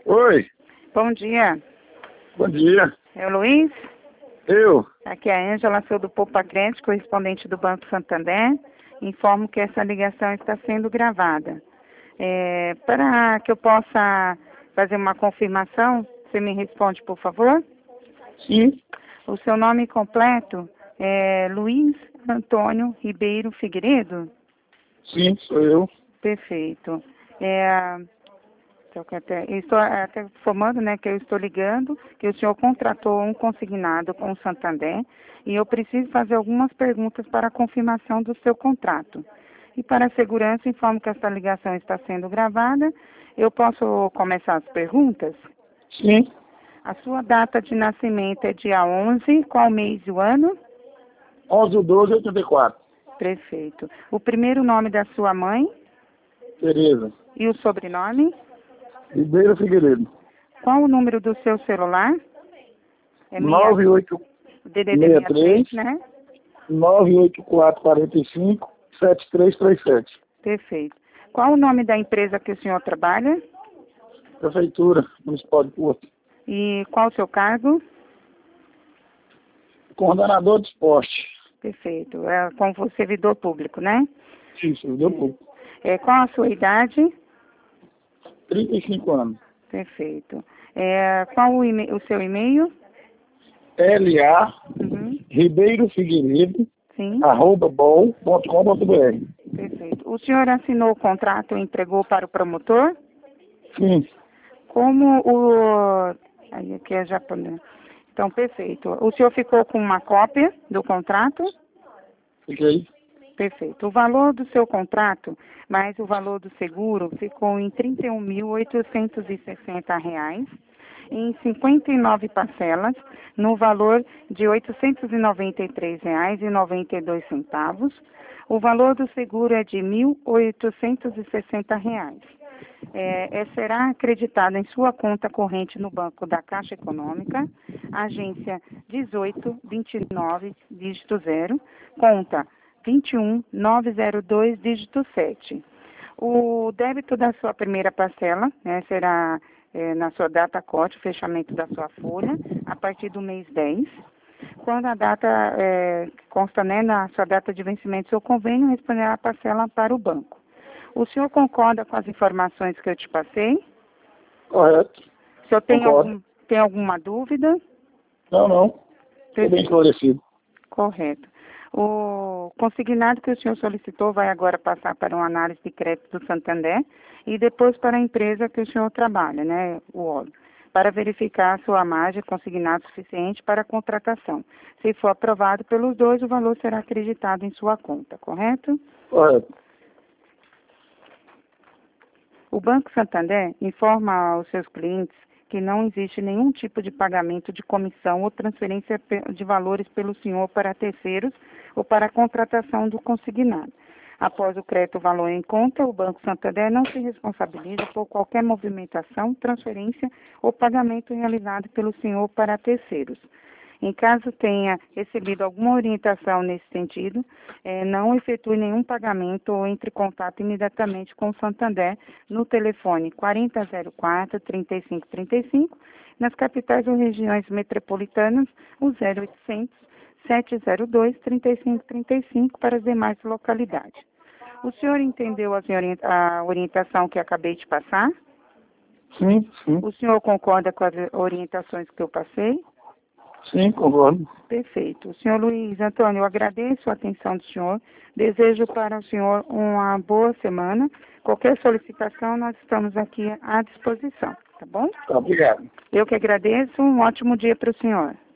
Oi, Bom dia. bom dia. É o Luiz? Eu? Aqui é a Ângela, sou do Poupa Crédito, correspondente do Banco Santander. Informo que essa ligação está sendo gravada. Para que eu possa fazer uma confirmação, você me responde, por favor? Sim, O seu nome completo é Luiz Antônio Ribeiro Figueiredo? sim, sou eu. Perfeito. Estou até informando, né, que eu estou ligando, que o senhor contratou um consignado com o Santander e eu preciso fazer algumas perguntas para a confirmação do seu contrato. E para a segurança, informo que esta ligação está sendo gravada. Eu posso começar as perguntas? Sim, A sua data de nascimento é dia 11, qual mês e o ano? 11/12/84. Perfeito. O primeiro nome da sua mãe Tereza. e o sobrenome? Ribeiro Figueiredo. Qual o número do seu celular? É 9863 DDD 63, né? 98445-7337. Perfeito. Qual o nome da empresa que o senhor trabalha? Prefeitura Municipal de Porto. E qual o seu cargo? Coordenador de esporte. Perfeito. É como servidor público, né? Isso, deu pouco. Qual a sua idade? 35 anos. Perfeito. Qual o seu e-mail? LA Uhum. Ribeiro Figueiredo Sim. @bol.com.br. Perfeito. O senhor assinou o contrato e entregou para o promotor? Sim, Como o... Aí aqui é japonês. Então, perfeito. O senhor ficou com uma cópia do contrato? fiquei. Perfeito. O valor do seu contrato, mais o valor do seguro, ficou em R$ 31.860, em 59 parcelas, no valor de R$ 893,92. O valor do seguro é de R$ 1.860. Será acreditado em sua conta corrente no Banco da Caixa Econômica, agência 1829, dígito 0, conta 21902, dígito 7. O débito da sua primeira parcela, né, será na sua data corte, fechamento da sua folha, a partir do mês 10. Quando a data consta, né, na sua data de vencimento do seu convênio, responderá a parcela para o banco. O senhor concorda com as informações que eu te passei? Correto. O senhor Concordo. tem alguma dúvida? Não. Estou bem esclarecido. Correto. O consignado que o senhor solicitou vai agora passar para uma análise de crédito do Santander e depois para a empresa que o senhor trabalha, né, o óleo, para verificar a sua margem consignado suficiente para a contratação. Se for aprovado pelos dois, o valor será acreditado em sua conta, correto? Correto. O Banco Santander informa aos seus clientes que não existe nenhum tipo de pagamento de comissão ou transferência de valores pelo senhor para terceiros ou para a contratação do consignado. Após o crédito valor em conta, o Banco Santander não se responsabiliza por qualquer movimentação, transferência ou pagamento realizado pelo senhor para terceiros. Em caso tenha recebido alguma orientação nesse sentido, não efetue nenhum pagamento ou entre em contato imediatamente com o Santander no telefone 4004-3535, nas capitais ou regiões metropolitanas, o 0800 702 3535 para as demais localidades. O senhor entendeu a orientação que acabei de passar? Sim. O senhor concorda com as orientações que eu passei? Sim, concordo. Perfeito. Senhor Luiz Antônio, eu agradeço a atenção do senhor. Desejo para o senhor uma boa semana. Qualquer solicitação, nós estamos aqui à disposição, tá bom? Tá, obrigado. Eu que agradeço. Um ótimo dia para o senhor.